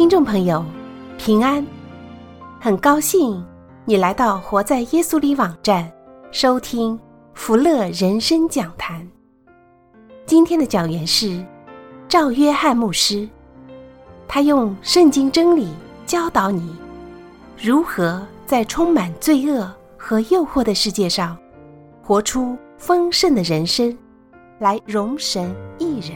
听众朋友，平安，很高兴你来到活在耶稣里网站收听福乐人生讲坛。今天的讲员是赵约翰牧师，他用圣经真理教导你如何在充满罪恶和诱惑的世界上活出丰盛的人生，来荣神益人。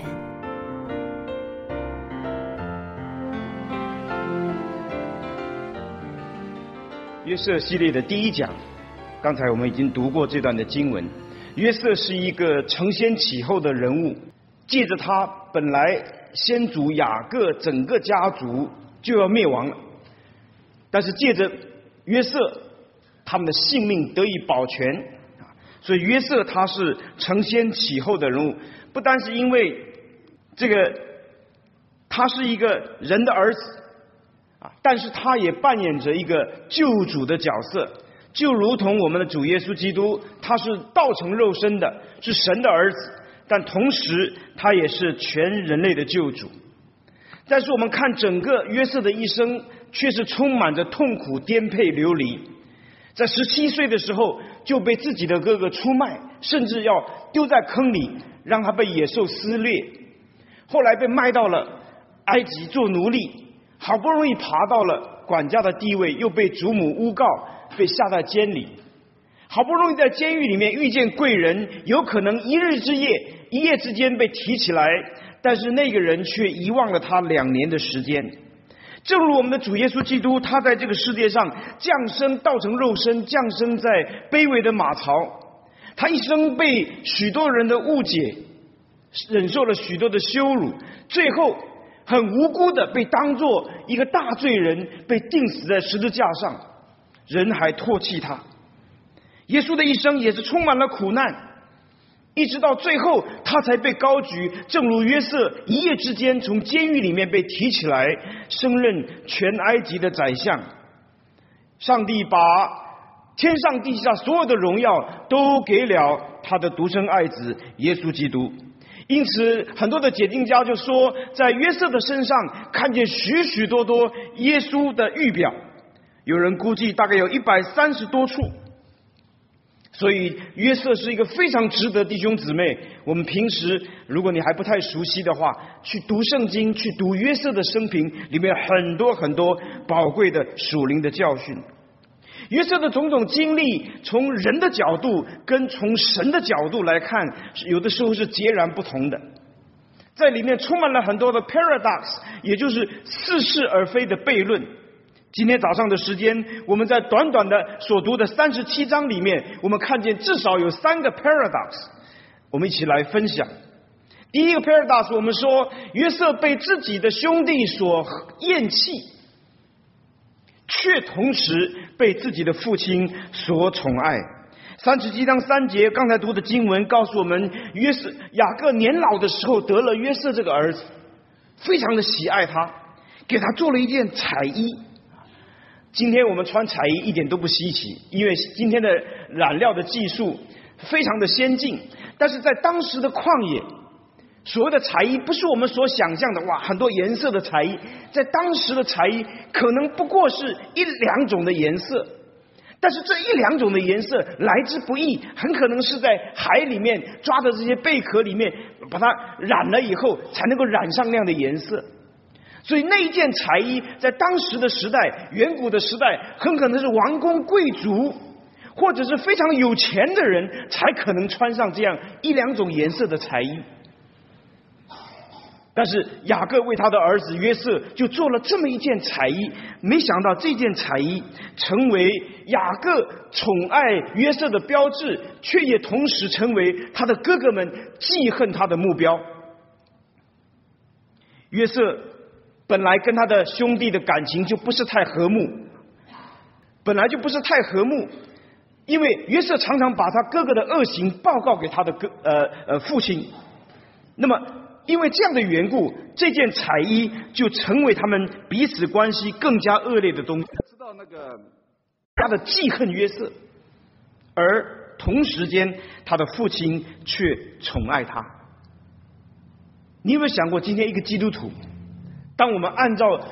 约瑟系列的第一讲，刚才我们已经读过这段的经文。约瑟是一个承先启后的人物，借着他本来先祖雅各整个家族就要灭亡了，但是借着约瑟他们的性命得以保全，所以约瑟他是承先启后的人物，不单是因为他是一个人的儿子，但是他也扮演着一个救主的角色，就如同我们的主耶稣基督，他是道成肉身的，是神的儿子，但同时他也是全人类的救主。但是我们看整个约瑟的一生，却是充满着痛苦、颠沛流离。在17岁的时候就被自己的哥哥出卖，甚至要丢在坑里，让他被野兽撕裂。后来被卖到了埃及做奴隶，好不容易爬到了管家的地位，又被祖母诬告，被下在监里。好不容易在监狱里面遇见贵人，有可能一日之夜、一夜之间被提起来，但是那个人却遗忘了他2年的时间。正如我们的主耶稣基督，他在这个世界上降生，道成肉身，降生在卑微的马槽，他一生被许多人的误解，忍受了许多的羞辱，最后很无辜的被当作一个大罪人，被钉死在十字架上，人还唾弃他。耶稣的一生也是充满了苦难，一直到最后他才被高举，正如约瑟一夜之间从监狱里面被提起来，升任全埃及的宰相。上帝把天上地下所有的荣耀都给了他的独生爱子耶稣基督。因此很多的解经家就说，在约瑟的身上看见许许多多耶稣的预表，有人估计大概有130多处。所以约瑟是一个非常值得弟兄姊妹，我们平时如果你还不太熟悉的话，去读圣经，去读约瑟的生平，里面很多很多宝贵的属灵的教训。约瑟的种种经历，从人的角度跟从神的角度来看，有的时候是截然不同的。在里面充满了很多的 paradox， 也就是似是而非的悖论。今天早上的时间，我们在短短的所读的37章里面，我们看见至少有3个 paradox， 我们一起来分享。第一个 paradox， 我们说约瑟被自己的兄弟所厌弃，却同时被自己的父亲所宠爱。37章3节刚才读的经文告诉我们，雅各年老的时候得了约瑟这个儿子，非常的喜爱他，给他做了一件彩衣。今天我们穿彩衣一点都不稀奇，因为今天的染料的技术非常的先进，但是在当时的旷野，所谓的彩衣不是我们所想象的哇，很多颜色的彩衣，在当时的彩衣可能不过是1-2种的颜色，但是这1-2种的颜色来之不易，很可能是在海里面抓的这些贝壳里面把它染了以后才能够染上那样的颜色。所以那一件彩衣在当时的时代，远古的时代，很可能是王公贵族或者是非常有钱的人才可能穿上这样1-2种颜色的彩衣。但是雅各为他的儿子约瑟就做了这么一件彩衣，没想到这件彩衣成为雅各宠爱约瑟的标志，却也同时成为他的哥哥们记恨他的目标。约瑟本来跟他的兄弟的感情就不是太和睦，因为约瑟常常把他哥哥的恶行报告给他的父亲。那么因为这样的缘故，这件彩衣就成为他们彼此关系更加恶劣的东西。知道那个他的记恨约瑟，而同时间他的父亲却宠爱他。你有没有想过，今天一个基督徒，当我们按照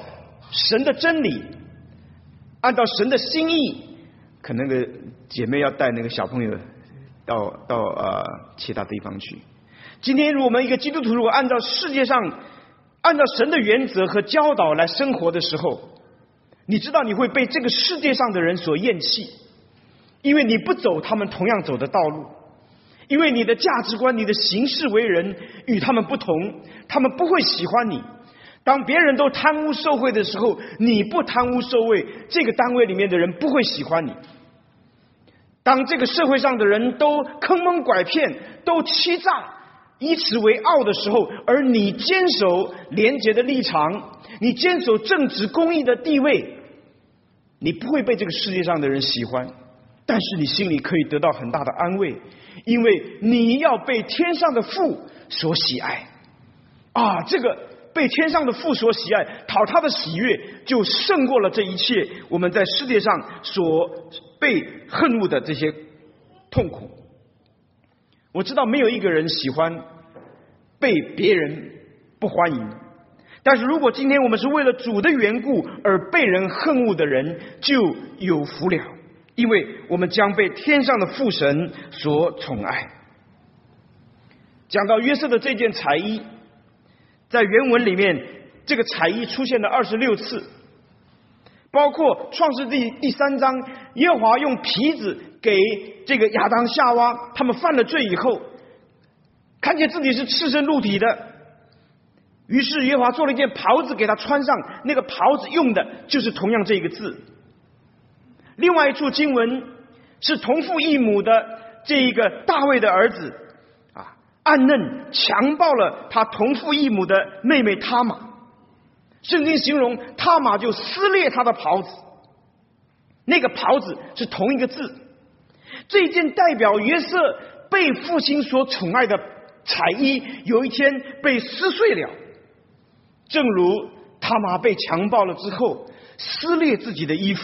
神的真理，按照神的心意，可能的姐妹要带那个小朋友到其他地方去。今天如果我们一个基督徒如果按照世界上按照神的原则和教导来生活的时候，你知道你会被这个世界上的人所厌弃，因为你不走他们同样走的道路，因为你的价值观你的行事为人与他们不同，他们不会喜欢你。当别人都贪污受贿的时候，你不贪污受贿，这个单位里面的人不会喜欢你。当这个社会上的人都坑蒙拐骗，都欺诈，以此为傲的时候，而你坚守廉洁的立场，你坚守正直公义的地位，你不会被这个世界上的人喜欢，但是你心里可以得到很大的安慰，因为你要被天上的父所喜爱这个被天上的父所喜爱，讨他的喜悦，就胜过了这一切我们在世界上所被恨恶的这些痛苦。我知道没有一个人喜欢被别人不欢迎，但是如果今天我们是为了主的缘故而被人恨恶的人，就有福了，因为我们将被天上的父神所宠爱。讲到约瑟的这件彩衣，在原文里面这个彩衣出现了26次，包括创世纪第3章，耶和华用皮子给这个亚当夏娃，他们犯了罪以后，看见自己是赤身露体的，于是耶和华做了一件袍子给他穿上，那个袍子用的就是同样这个字。另外一处经文是同父异母的这一个大卫的儿子暗嫩强暴了他同父异母的妹妹他玛，圣经形容他玛就撕裂他的袍子，那个袍子是同一个字。这件代表约瑟被父亲所宠爱的彩衣，有一天被撕碎了，正如他玛被强暴了之后撕裂自己的衣服。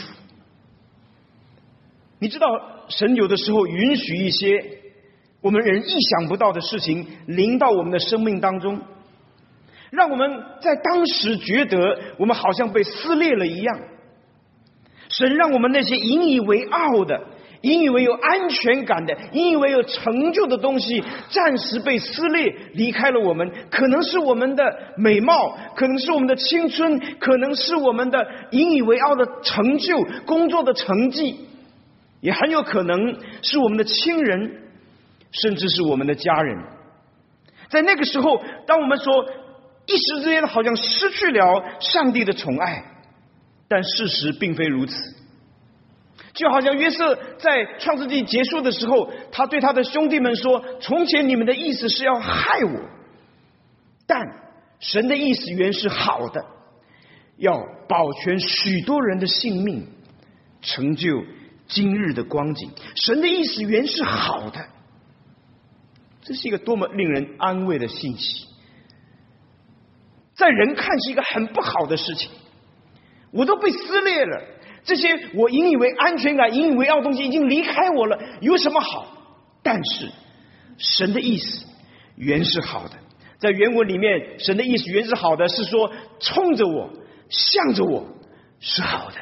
你知道神有的时候允许一些我们人意想不到的事情临到我们的生命当中，让我们在当时觉得我们好像被撕裂了一样。神让我们那些引以为傲的，引以为有安全感的，引以为有成就的东西暂时被撕裂，离开了我们。可能是我们的美貌，可能是我们的青春，可能是我们的引以为傲的成就，工作的成绩，也很有可能是我们的亲人，甚至是我们的家人。在那个时候，当我们说一时之间好像失去了上帝的宠爱，但事实并非如此。就好像约瑟在创世纪结束的时候，他对他的兄弟们说，从前你们的意思是要害我，但神的意思原是好的，要保全许多人的性命，成就今日的光景。神的意思原是好的，这是一个多么令人安慰的信息。在人看是一个很不好的事情，我都被撕裂了，这些我引以为安全感引以为傲的东西已经离开我了，有什么好？但是神的意思原是好的。在原文里面，神的意思原是好的，是说冲着我向着我是好的。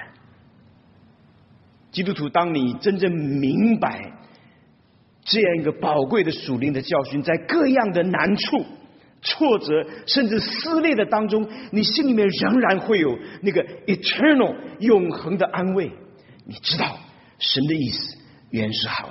基督徒，当你真正明白这样一个宝贵的属灵的教训，在各样的难处挫折甚至撕裂的当中，你心里面仍然会有那个 eternal 永恒的安慰。你知道神的意思原是好的，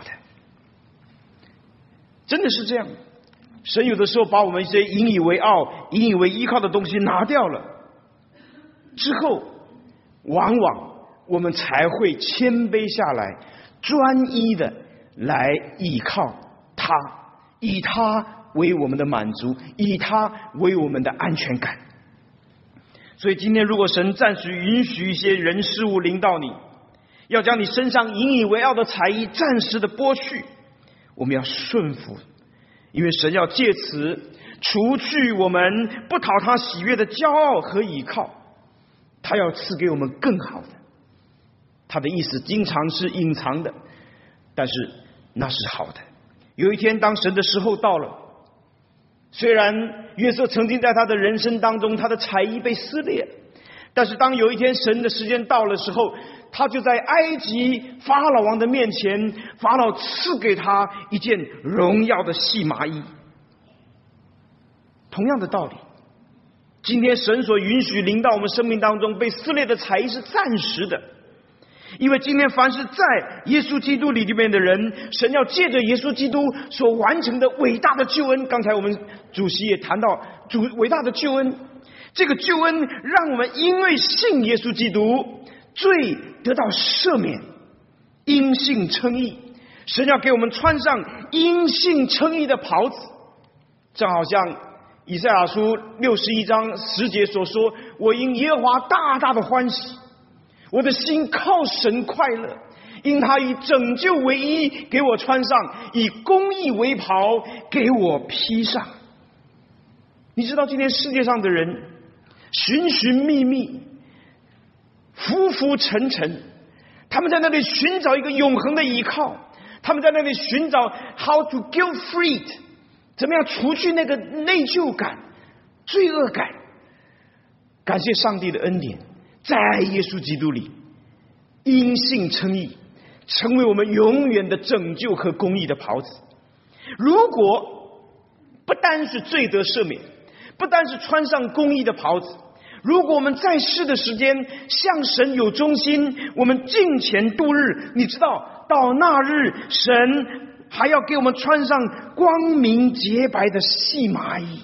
真的是这样。神有的时候把我们一些引以为傲引以为依靠的东西拿掉了之后，往往我们才会谦卑下来，专一的来依靠他，以他为我们的满足，以他为我们的安全感。所以今天如果神暂时允许一些人事物临到你，要将你身上引以为傲的才艺暂时的剥去，我们要顺服，因为神要借此除去我们不讨他喜悦的骄傲和倚靠，他要赐给我们更好的。他的意思经常是隐藏的，但是那是好的。有一天当神的时候到了，虽然约瑟曾经在他的人生当中他的才艺被撕裂， 但是当有一天神的时间到了时候，他就在埃及法老王的面前，法老赐给他一件荣耀的细麻衣。同样的道理，今天神所允许临到我们生命当中被撕裂的才艺是暂时的，因为今天凡是在耶稣基督里面的人，神要借着耶稣基督所完成的伟大的救恩，刚才我们主席也谈到伟大的救恩，这个救恩让我们因为信耶稣基督，罪得到赦免，因信称义。神要给我们穿上因信称义的袍子，正好像以赛亚书61章10节所说，我因耶和华大大的欢喜，我的心靠神快乐，因他以拯救为衣给我穿上，以公义为袍给我披上。你知道今天世界上的人寻寻觅觅，浮浮沉沉，他们在那里寻找一个永恒的依靠，他们在那里寻找 how to get free， 怎么样除去那个内疚感、罪恶感。感谢上帝的恩典，在耶稣基督里因信称义，成为我们永远的拯救和公义的袍子。如果不单是罪得赦免，不单是穿上公义的袍子，如果我们在世的时间向神有忠心，我们敬虔度日，你知道到那日神还要给我们穿上光明洁白的细麻衣，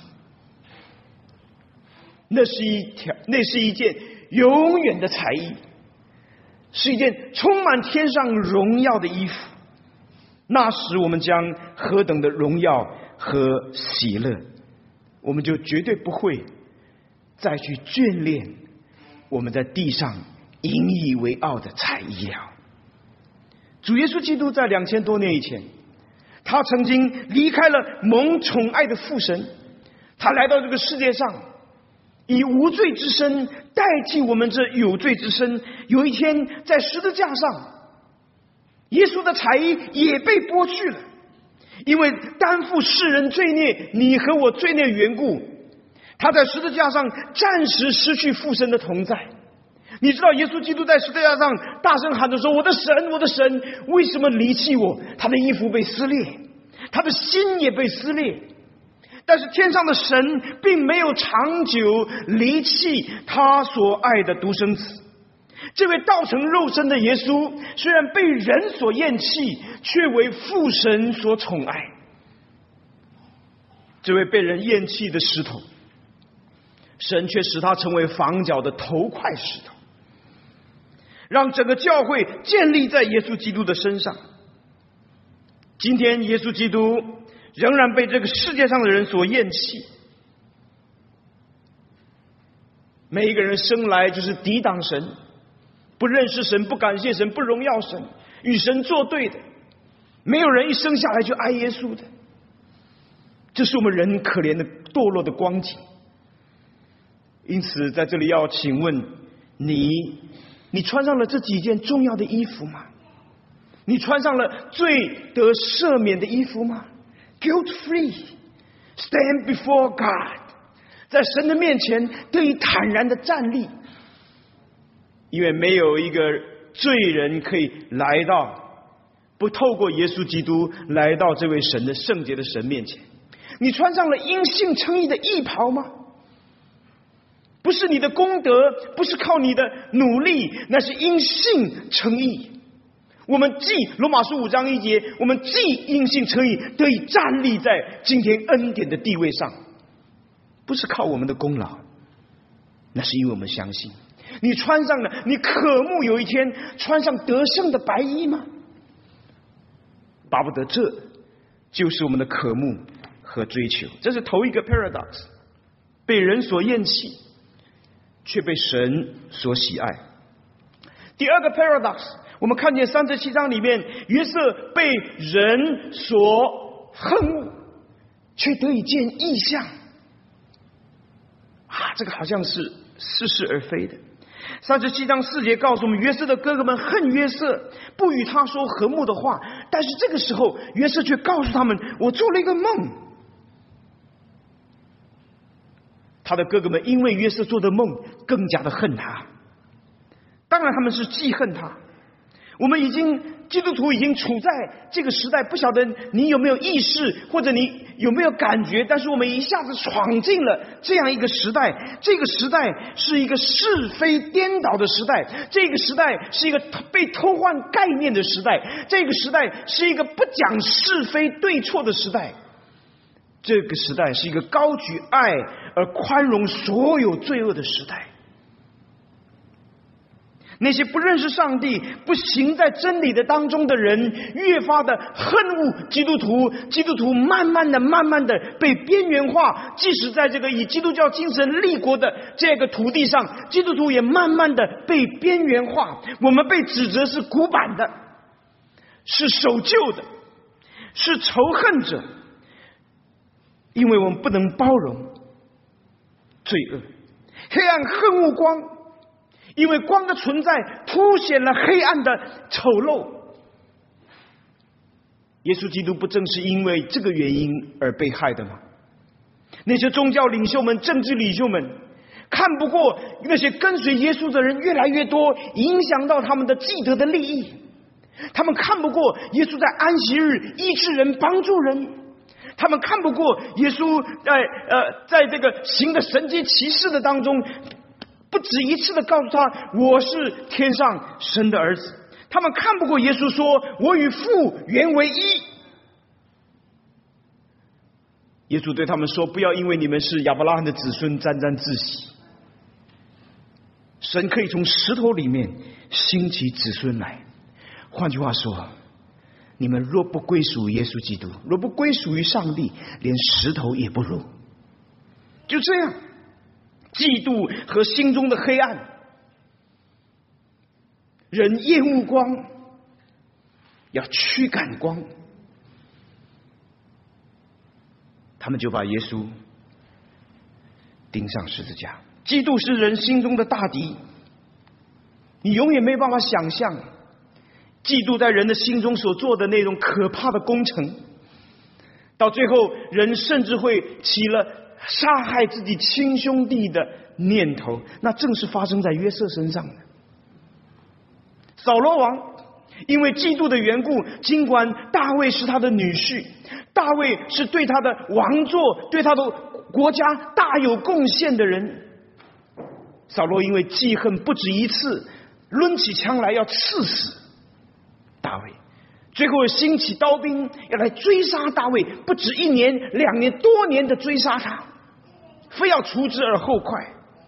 那是一件永远的彩衣，是一件充满天上荣耀的衣服。那时我们将何等的荣耀和喜乐，我们就绝对不会再去眷恋我们在地上引以为傲的彩衣了。主耶稣基督在2000多年以前，他曾经离开了蒙宠爱的父神，他来到这个世界上，以无罪之身代替我们这有罪之身。有一天在十字架上，耶稣的彩衣也被剥去了，因为担负世人罪孽，你和我罪孽的缘故，他在十字架上暂时失去父神的同在。你知道耶稣基督在十字架上大声喊着说，我的神，我的神，为什么离弃我？他的衣服被撕裂，他的心也被撕裂。但是天上的神并没有长久离弃他所爱的独生子。这位道成肉身的耶稣，虽然被人所厌弃，却为父神所宠爱。这位被人厌弃的石头，神却使他成为房角的头块石头，让整个教会建立在耶稣基督的身上。今天耶稣基督仍然被这个世界上的人所厌弃。每一个人生来就是抵挡神，不认识神，不感谢神，不荣耀神，与神作对的。没有人一生下来就爱耶稣的，这是我们人可怜的堕落的光景。因此在这里要请问你穿上了这几件重要的衣服吗？你穿上了罪得赦免的衣服吗？ Guilt free, stand before God， 在神的面前得以坦然的站立。因为没有一个罪人可以来到，不透过耶稣基督来到这位神的圣洁的神面前。你穿上了因信称义的义袍吗？不是你的功德，不是靠你的努力，那是因信称义。我们既罗马书5章1节，我们既因信称义，得以站立在今天恩典的地位上，不是靠我们的功劳，那是因为我们相信。你穿上了，你渴慕有一天穿上得胜的白衣吗？巴不得这就是我们的渴慕和追求。这是头一个 paradox， 被人所厌弃，却被神所喜爱。第二个 paradox， 我们看见37章里面，约瑟被人所恨恶，却得以见异象。这个好像是似是而非的。37章4节告诉我们，约瑟的哥哥们恨约瑟，不与他说和睦的话。但是这个时候，约瑟却告诉他们，我做了一个梦。 他的哥哥们因为约瑟做的梦更加的恨他。当然他们是记恨他。基督徒已经处在这个时代，不晓得你有没有意识，或者你有没有感觉，但是我们一下子闯进了这样一个时代。这个时代是一个是非颠倒的时代，这个时代是一个被偷换概念的时代，这个时代是一个不讲是非对错的时代，这个时代是一个高举爱而宽容所有罪恶的时代。那些不认识上帝、不行在真理的当中的人，越发的恨恶基督徒。基督徒慢慢的被边缘化。即使在这个以基督教精神立国的这个土地上，基督徒也慢慢的被边缘化。我们被指责是古板的，是守旧的，是仇恨者，因为我们不能包容罪恶。黑暗恨恶光，因为光的存在凸显了黑暗的丑陋。耶稣基督不正是因为这个原因而被害的吗？那些宗教领袖们、政治领袖们看不过那些跟随耶稣的人越来越多，影响到他们的既得的利益。他们看不过耶稣在安息日医治人、帮助人。他们看不过耶稣在这个行的神迹奇事的当中，不止一次的告诉他，我是天上神的儿子。他们看不过耶稣说，我与父原为一。耶稣对他们说，不要因为你们是亚伯拉罕的子孙沾沾自喜。神可以从石头里面兴起子孙来。换句话说，你们若不归属耶稣基督，若不归属于上帝，连石头也不如。就这样，嫉妒和心中的黑暗，人厌恶光，要驱赶光，他们就把耶稣钉上十字架。嫉妒是人心中的大敌，你永远没办法想象嫉妒在人的心中所做的那种可怕的工程。到最后，人甚至会起了杀害自己亲兄弟的念头，那正是发生在约瑟身上的。扫罗王因为嫉妒的缘故，尽管大卫是他的女婿，大卫是对他的王座、对他的国家大有贡献的人，扫罗因为记恨不止一次，抡起枪来要刺死大卫，最后兴起刀兵要来追杀大卫，不止1年、2年，多年的追杀他，非要除之而后快。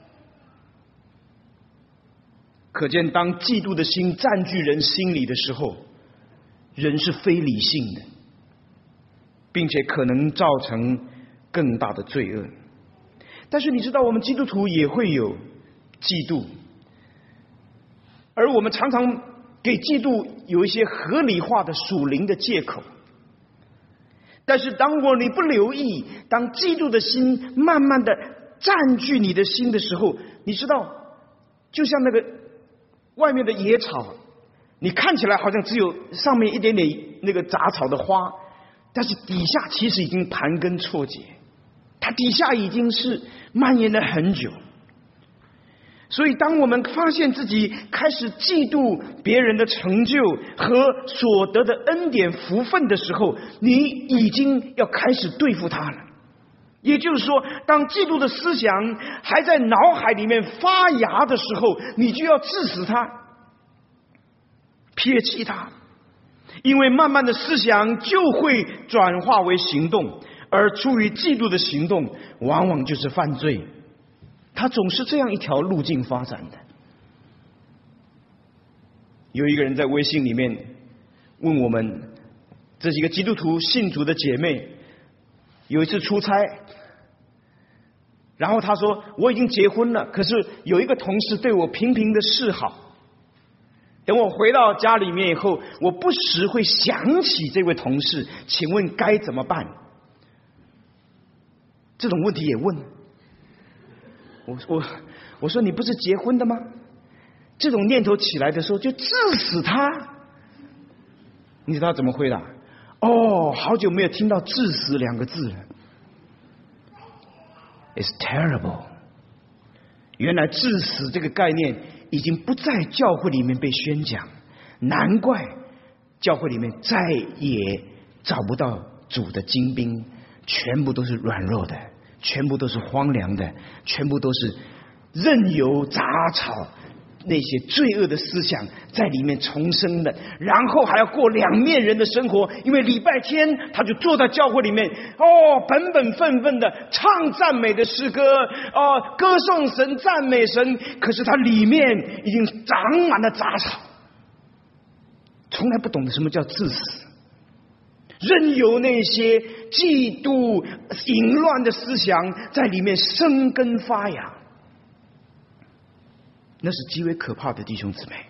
可见当嫉妒的心占据人心里的时候，人是非理性的，并且可能造成更大的罪恶。但是你知道，我们基督徒也会有嫉妒，而我们常常给嫉妒有一些合理化的属灵的借口。但是当你不留意，当嫉妒的心慢慢的占据你的心的时候，你知道，就像那个外面的野草，你看起来好像只有上面一点点那个杂草的花，但是底下其实已经盘根错节，它底下已经是蔓延了很久。所以当我们发现自己开始嫉妒别人的成就和所得的恩典福分的时候，你已经要开始对付他了。也就是说，当嫉妒的思想还在脑海里面发芽的时候，你就要治死它，撇弃它，因为慢慢的思想就会转化为行动，而出于嫉妒的行动往往就是犯罪。它总是这样一条路径发展的。有一个人在微信里面问我们，这几个基督徒信主的姐妹有一次出差，然后她说，我已经结婚了，可是有一个同事对我频频的示好，等我回到家里面以后，我不时会想起这位同事，请问该怎么办？这种问题也问。我说，你不是结婚的吗？这种念头起来的时候就治死他。你知道他怎么回答？哦，好久没有听到治死2个字了。It's terrible. 原来致死这个概念已经不在教会里面被宣讲，难怪教会里面再也找不到主的精兵，全部都是软弱的，全部都是荒凉的，全部都是任由杂草那些罪恶的思想在里面重生的，然后还要过两面人的生活，因为礼拜天他就坐在教会里面，本本分分的唱赞美的诗歌，歌颂神赞美神，可是他里面已经长满了杂草，从来不懂得什么叫自私，任由那些嫉妒淫乱的思想在里面生根发芽，那是极为可怕的，弟兄姊妹。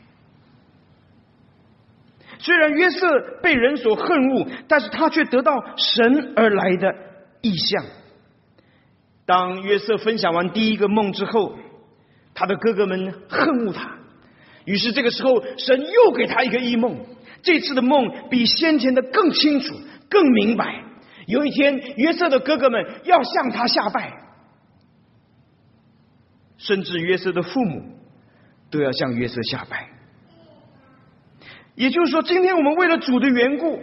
虽然约瑟被人所恨恶，但是他却得到神而来的异象。当约瑟分享完第一个梦之后，他的哥哥们恨恶他，于是这个时候神又给他一个异梦，这次的梦比先前的更清楚更明白。有一天约瑟的哥哥们要向他下拜，甚至约瑟的父母都要向约瑟下拜。也就是说，今天我们为了主的缘故，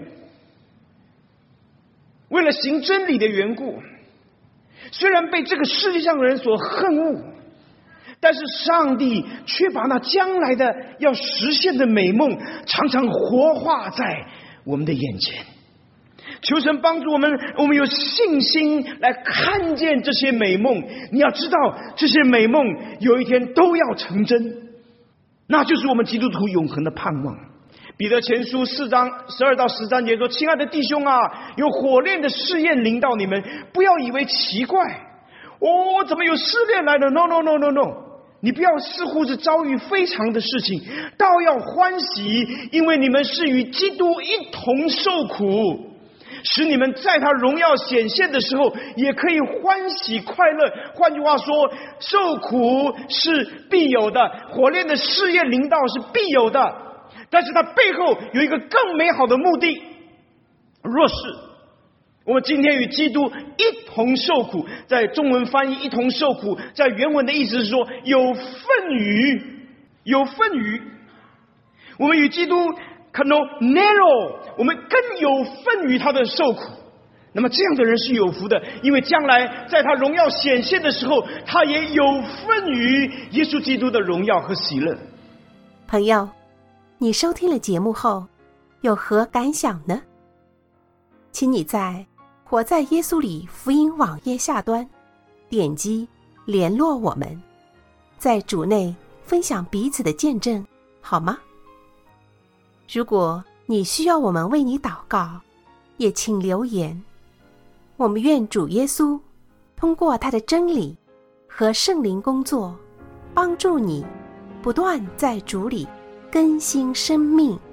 为了行真理的缘故，虽然被这个世界上的人所恨恶，但是上帝却把那将来的要实现的美梦常常活化在我们的眼前。求神帮助我们有信心来看见这些美梦。你要知道，这些美梦有一天都要成真，那就是我们基督徒永恒的盼望。彼得前书4章12到13节说：亲爱的弟兄啊，有火炼的试验临到你们，不要以为奇怪，怎么有试炼来了？ No， 你不要似乎是遭遇非常的事情，倒要欢喜，因为你们是与基督一同受苦，使你们在他荣耀显现的时候也可以欢喜快乐。换句话说，受苦是必有的，火炼的试验临到是必有的，但是它背后有一个更美好的目的。若是我们今天与基督一同受苦，在中文翻译一同受苦，在原文的意思是说有份于，我们与基督narrow， 我们更有份于他的受苦。那么这样的人是有福的，因为将来在他荣耀显现的时候，他也有份于耶稣基督的荣耀和喜乐。 朋友，你收听了节目后有何感想呢？请你在活在耶稣里福音网页下端点击联络我们，在主内分享彼此的见证，好吗？如果你需要我们为你祷告，也请留言。我们愿主耶稣通过他的真理和圣灵工作，帮助你不断在主里更新生命。